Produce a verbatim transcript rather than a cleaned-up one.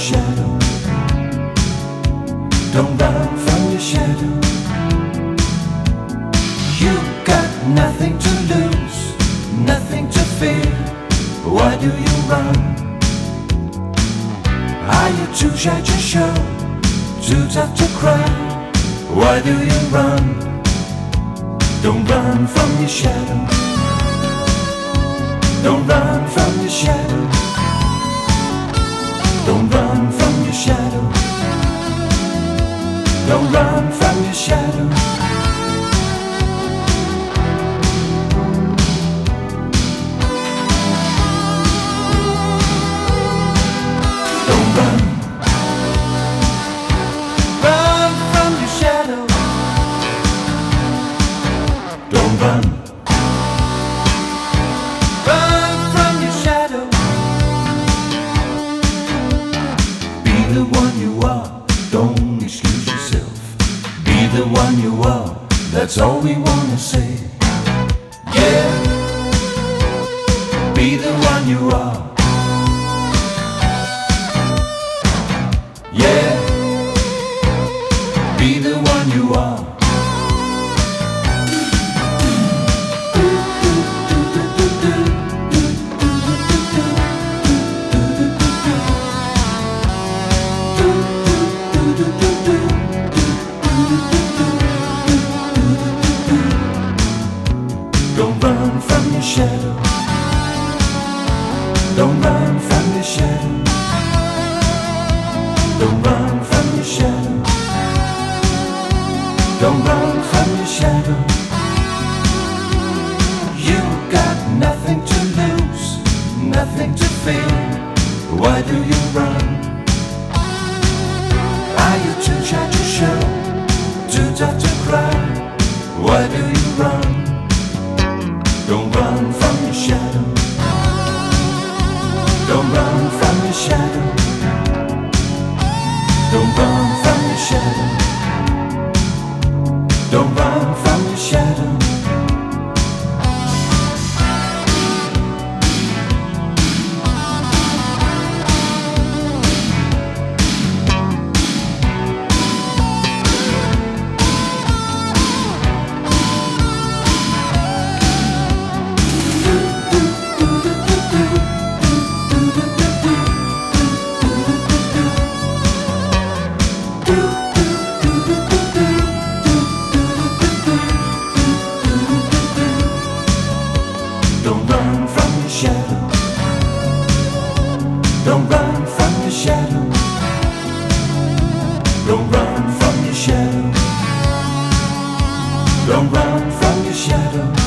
shadow. Don't run from your shadow. You got nothing to lose, nothing to fear. Why do you run? Are you too shy to show, too tough to cry? Why do you run? Don't run from your shadow. Don't run from your shadow. Don't run from your shadow. Don't run from your shadow. Don't run. Run from your shadow. Don't run. Run from your shadow. Be the one you are. Don't excuse yourself. Be the one you are. That's all we wanna say. Yeah. Be the one you are. Yeah. Be the one you are. Don't run from your shadow. Don't run from your shadow. Don't run from your shadow. Don't run from your shadow. You got nothing to lose, nothing to fear. Why do you run? Are you too shy to show, too tough to cry? Why do you run? Don't run from your shadow. Don't run from your shadow. Don't run from your shadow. Don't run from your shadow. Don't run from your shadow. Don't run from your shadow. Don't run from your shadow. Don't run from your shadow.